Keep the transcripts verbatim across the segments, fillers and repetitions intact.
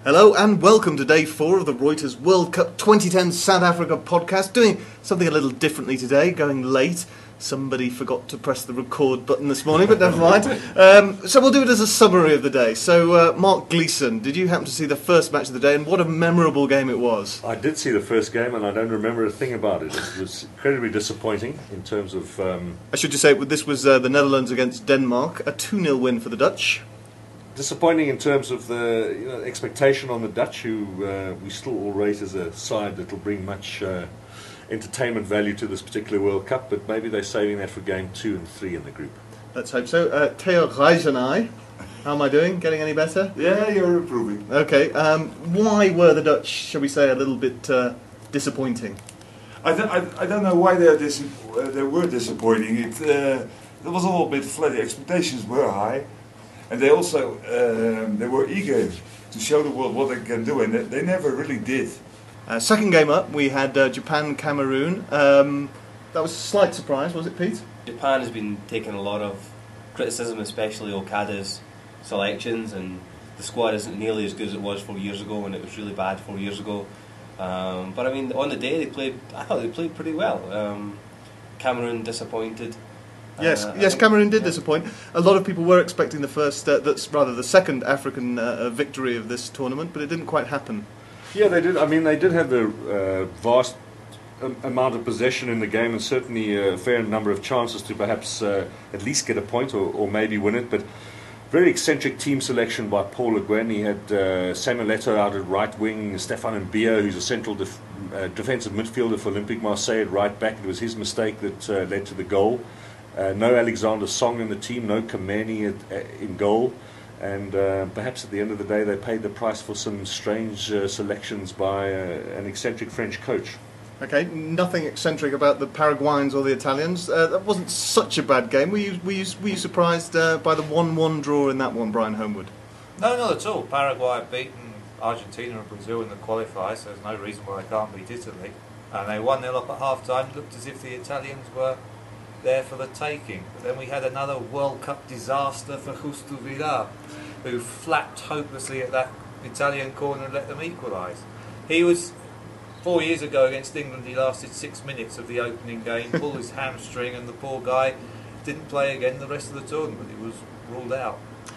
Hello and welcome to day four of the Reuters World Cup twenty ten South Africa podcast. Doing something a little differently today, going late. Somebody forgot to press the record button this morning, but never mind. Um, so we'll do it as a summary of the day. So, uh, Mark Gleeson, did you happen to see the first match of the day, and what a memorable game it was? I did see the first game, and I don't remember a thing about it. It was incredibly disappointing in terms of... Um, I should just say, this was uh, the Netherlands against Denmark, a two nil win for the Dutch. Disappointing in terms of the you know, expectation on the Dutch, who uh, we still all rate as a side that will bring much uh, entertainment value to this particular World Cup, but maybe they're saving that for game two and three in the group. Let's hope so. Uh, Theo Gijzenij, how am I doing? Getting any better? Yeah, you're improving. Okay, um, why were the Dutch, shall we say, a little bit uh, disappointing? I don't, I, I don't know why they're dis- uh, they were disappointing. It, uh, it was a little bit flat. The expectations were high. And they also um, they were eager to show the world what they can do, and they, they never really did. Uh, second game up, we had uh, Japan-Cameroon. Um, that was a slight surprise, was it, Pete? Japan has been taking a lot of criticism, especially Okada's selections, and the squad isn't nearly as good as it was four years ago, and it was really bad four years ago. Um, but I mean, on the day they played, I thought they played pretty well. Um, Cameroon disappointed. Yes, uh, yes, Cameroon did yeah. disappoint. A lot of people were expecting the first, uh, that's rather the second African uh, victory of this tournament, but it didn't quite happen. Yeah, they did. I mean, they did have the uh, vast um, amount of possession in the game, and certainly a fair number of chances to perhaps uh, at least get a point or, or maybe win it. But very eccentric team selection by Paul Le Guen. He had uh, Samuel Eto'o out at right wing, Stefan Mbia, who's a central def- uh, defensive midfielder for Olympique Marseille, at right back. It was his mistake that uh, led to the goal. Uh, no Alexander Song in the team, no Khamenei at, uh, in goal, and uh, perhaps at the end of the day they paid the price for some strange uh, selections by uh, an eccentric French coach. Okay, nothing eccentric about the Paraguayans or the Italians. Uh, that wasn't such a bad game. Were you, were you, were you surprised uh, by the one one draw in that one, Brian Homewood? No, not at all. Paraguay have beaten Argentina and Brazil in the qualifiers, so there's no reason why they can't beat Italy. And they one nil up at half time. Looked as if the Italians were there for the taking. But then we had another World Cup disaster for Justo Vidal, who flapped hopelessly at that Italian corner and let them equalise. He was, four years ago against England, he lasted six minutes of the opening game, pulled his hamstring, and the poor guy didn't play again the rest of the tournament. He was ruled out.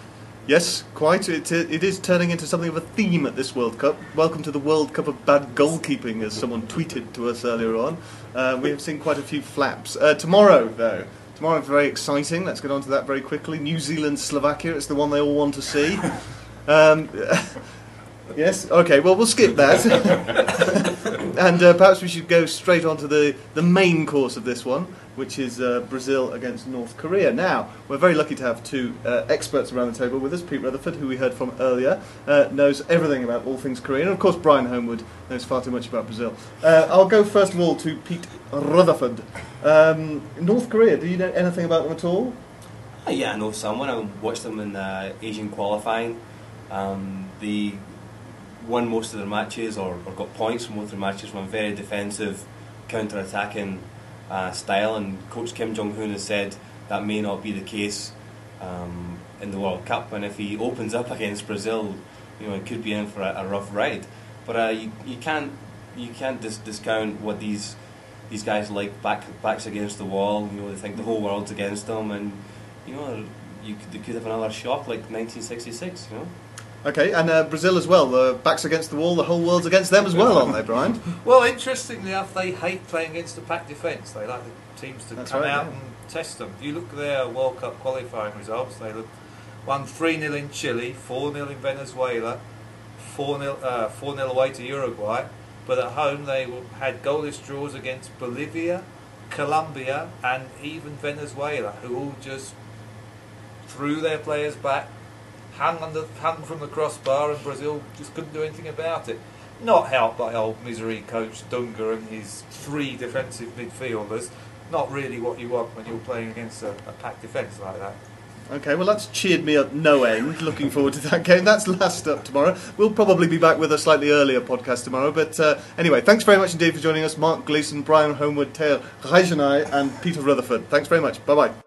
Yes, quite. It, it is turning into something of a theme at this World Cup. Welcome to the World Cup of bad goalkeeping, as someone tweeted to us earlier on. Uh, we have seen quite a few flaps. Uh, tomorrow, though, tomorrow is very exciting. Let's get on to that very quickly. New Zealand, Slovakia, it's the one they all want to see. Um, yes, okay, well, we'll skip that. And uh, perhaps we should go straight on to the, the main course of this one, which is uh, Brazil against North Korea. Now, we're very lucky to have two uh, experts around the table with us. Pete Rutherford, who we heard from earlier, uh, knows everything about all things Korean. And, of course, Brian Homewood knows far too much about Brazil. Uh, I'll go first of all to Pete Rutherford. Um, North Korea, do you know anything about them at all? Uh, yeah, I know someone. I watched them in uh, Asian qualifying. Um, they won most of their matches, or, or got points from most of their matches from a very defensive, counter-attacking Uh, style, and Coach Kim Jong-un has said that may not be the case um, in the World Cup, and if he opens up against Brazil, you know, it could be in for a, a rough ride. But uh, you, you can't you can't dis- discount what these these guys like back backs against the wall. You know, they think the whole world's against them, and you know, you could, they could have another shock like nineteen sixty-six. You know. Okay, and uh, Brazil as well. The backs against the wall, the whole world's against them as well, aren't they, Brian? Well, interestingly enough, they hate playing against the pack defence. They like the teams to That's come right, out yeah. and test them. If you look at their World Cup qualifying results, they look won three nil in Chile, four nil in Venezuela, four nil uh, four nil away to Uruguay. But at home, they had goalless draws against Bolivia, Colombia, and even Venezuela, who all just threw their players back, hung, under, hung from the crossbar, and Brazil just couldn't do anything about it. Not helped by old misery coach Dunga and his three defensive midfielders. Not really what you want when you're playing against a, a packed defence like that. Okay, well, that's cheered me up no end. Looking forward to that game. That's last up tomorrow. We'll probably be back with a slightly earlier podcast tomorrow. But uh, anyway, thanks very much indeed for joining us. Mark Gleeson, Brian Homewood, Theo Gijzenij and Peter Rutherford. Thanks very much. Bye-bye.